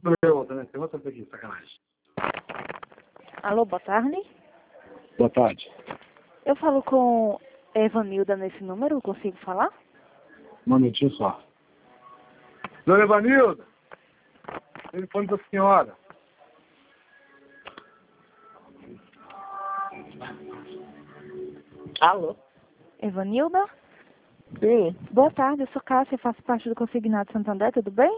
outra, né? Tem outra aqui, sacanagem. Alô, boa tarde. Boa tarde. Eu falo com Evanilda nesse número, consigo falar? Um minutinho só. Dona Evanilda, telefone da senhora. Alô? Evanilda? Sim. Boa tarde, eu sou Cássia, faço parte do Consignado Santander, tudo bem?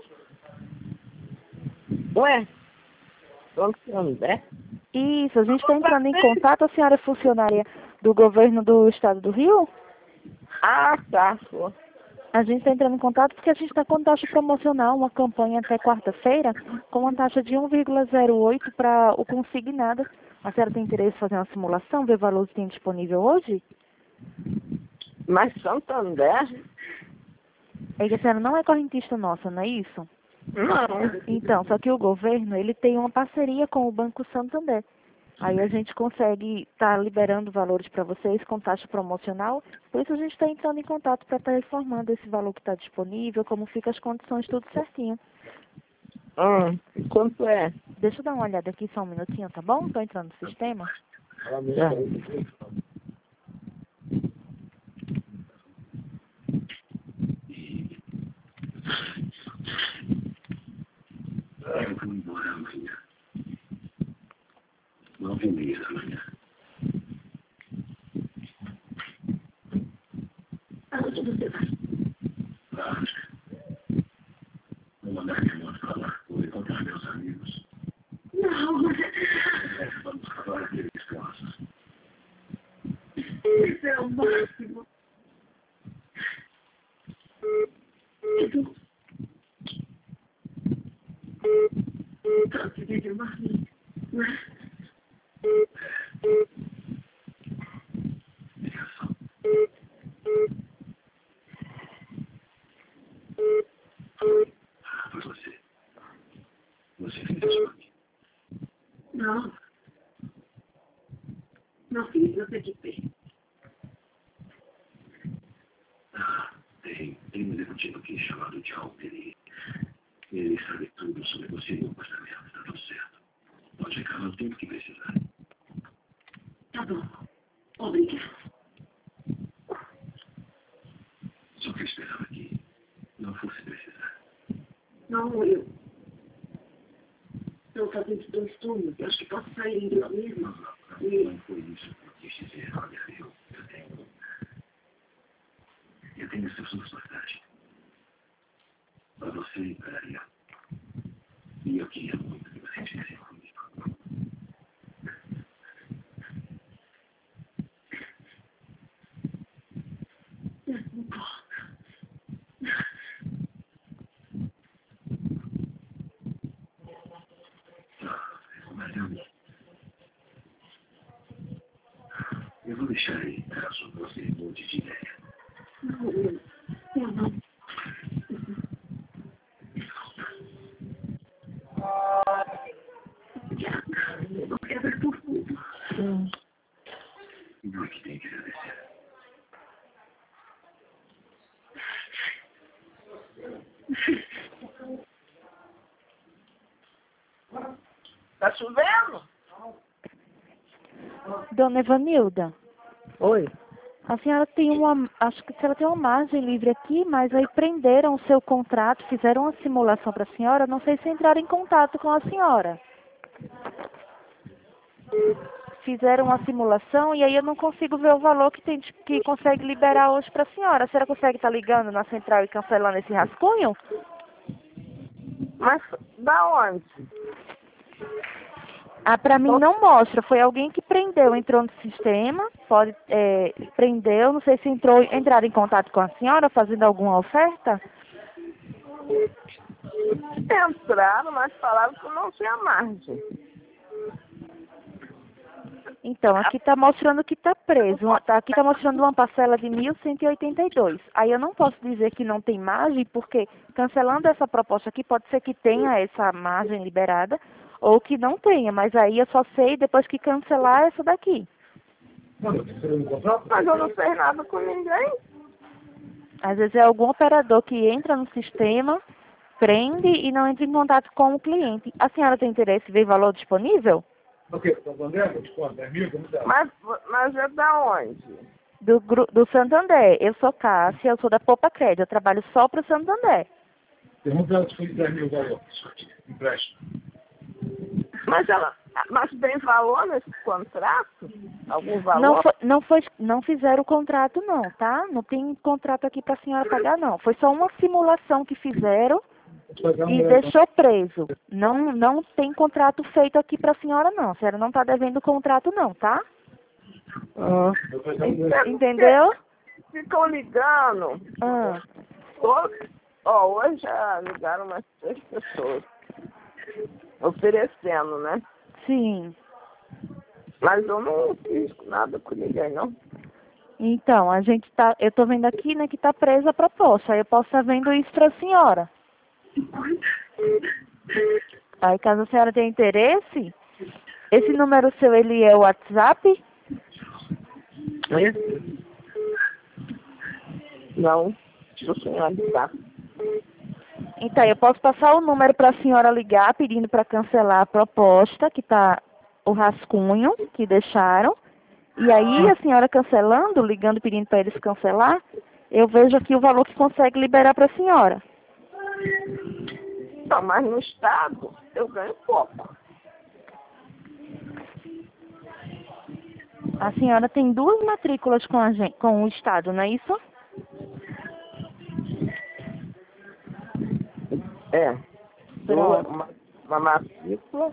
Ué? Vamos André? Isso, a gente está entrando em contato, a senhora é funcionária do governo do estado do Rio? Ah, tá. Pô. A gente está entrando em contato porque a gente está com taxa promocional, uma campanha até quarta-feira, com uma taxa de 1,08 para o consignado. A senhora tem interesse em fazer uma simulação, ver valores que tem disponível hoje? Mas Santander? É que a senhora não é correntista nossa, não é isso? Não. Então, só que o governo, ele tem uma parceria com o Banco Santander. Aí a gente consegue estar liberando valores para vocês com taxa promocional. Por isso a gente está entrando em contato para estar informando esse valor que está disponível, como fica as condições, tudo certinho. Quanto é? Deixa eu dar uma olhada aqui só um minutinho, tá bom? Estou entrando no sistema. Eu vou embora amanhã. 9h30 da manhã. Aonde você vai? Vou mandar minha moto pra lá. Vou encontrar meus amigos. Não, mas... Vamos falar aqueles casos. Isso é o máximo. Edu. Tá, você tem que amar mim, não é? Ligação. Foi você. Você fez isso pra mim. Não. Não fiz, eu acreditei. Tem um executivo aqui chamado John. Ele sabe tudo sobre você e o apartamento. Tá tudo certo. Pode ficar no tempo que precisar. Tá bom. Obrigada. Só que eu esperava que não fosse precisar. Não, eu... Estou fazendo 2 turnos. Eu acho que posso sair de lá mesmo. Não foi isso que eu quis dizer. Olha, eu tenho essas duas vantagens. Para você e para ela. E eu queria muito que você estivesse comigo. Não importa. Eu vou deixar aí, caso você mude de ideia. Não, eu não. Eu quero ver por tudo. Não é que tem que agradecer. Tá chovendo? Dona Evanilda, Oi. a senhora tem acho que a senhora tem uma margem livre aqui, mas aí prenderam o seu contrato, fizeram uma simulação para a senhora, não sei se entraram em contato com a senhora. Fizeram uma simulação e aí eu não consigo ver o valor que consegue liberar hoje para a senhora. A senhora consegue estar ligando na central e cancelando esse rascunho? Mas da onde? Ah, para mim não mostra. Foi alguém que prendeu, entrou no sistema, prendeu, não sei se entraram em contato com a senhora fazendo alguma oferta. Entraram, mas falaram que não tinha margem. Então, aqui está mostrando que está preso. Aqui está mostrando uma parcela de 1.182. Aí eu não posso dizer que não tem margem, porque cancelando essa proposta aqui, pode ser que tenha essa margem liberada, ou que não tenha, mas aí eu só sei depois que cancelar essa daqui. Mas eu não sei nada com ninguém. Às vezes é algum operador que entra no sistema prende e não entra em contato com o cliente. A senhora tem interesse em ver valor disponível? Ok, Santander, desconto, 10 mil, como está? Mas é da onde? Do Santander. Eu sou Cássia, eu sou da Poupa Crédito. Eu trabalho só para o Santander. Pergunta se foi 10 mil valor, empréstimo. Mas tem valor nesse contrato? Algum valor? Não fizeram o contrato não, tá? Não tem contrato aqui para a senhora pagar não. Foi só uma simulação que fizeram e deixou preso. Não tem contrato feito aqui para a senhora não. A senhora não está devendo contrato não, tá? Entendeu? Ficam ligando. Hoje já ligaram umas 3 pessoas. Oferecendo, né? Sim. Mas eu não fiz nada com ninguém, não. Então, eu tô vendo aqui, né, que tá presa a proposta. Aí eu posso estar vendo isso para a senhora. Aí, caso a senhora tenha interesse, esse número seu, ele é o WhatsApp? Não, o senhor está. Então, eu posso passar o número para a senhora ligar, pedindo para cancelar a proposta, que tá o rascunho que deixaram. E aí, a senhora cancelando, ligando, pedindo para eles cancelar, eu vejo aqui o valor que consegue liberar para a senhora. Não, mas no estado eu ganho pouco. A senhora tem 2 matrículas com o estado, não é isso? É. Pronto. Uma matrícula.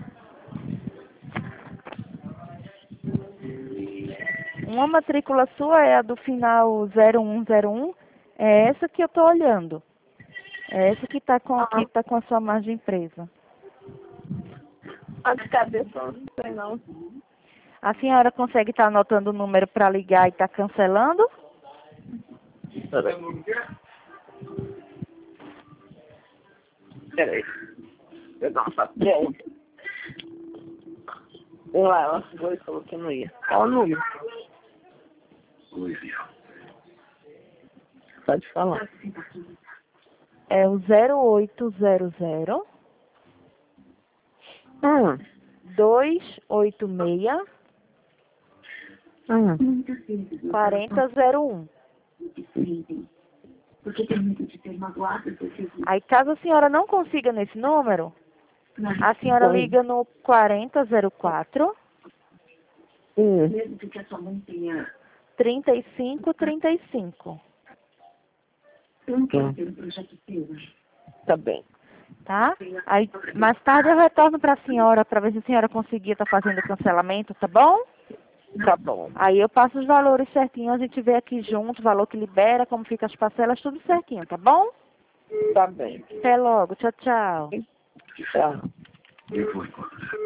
Uma matrícula sua é a do final 0101. É essa que eu estou olhando. É essa que está com a sua margem presa. A de cabeça eu não sei não. A senhora consegue estar anotando o número para ligar e estar cancelando? Peraí. Pegar um papel. Ela foi e falou que não ia. Qual o número? Pode falar. É o 0800 286 4001. Porque tem muito de ter magoado, porque... Aí, caso a senhora não consiga nesse número, a senhora liga no 4004 Mesmo que a sua mãe tenha... 3535. Eu não quero ter um projeto seu. Tá bem. Tá? Aí, mais tarde eu retorno para a senhora, para ver se a senhora conseguir estar fazendo o cancelamento, tá bom? Tá bom. Aí eu passo os valores certinho, a gente vê aqui junto, o valor que libera, como fica as parcelas, tudo certinho, tá bom? Tá bem. Até logo, tchau, tchau. Tchau. Eu vou encontrar.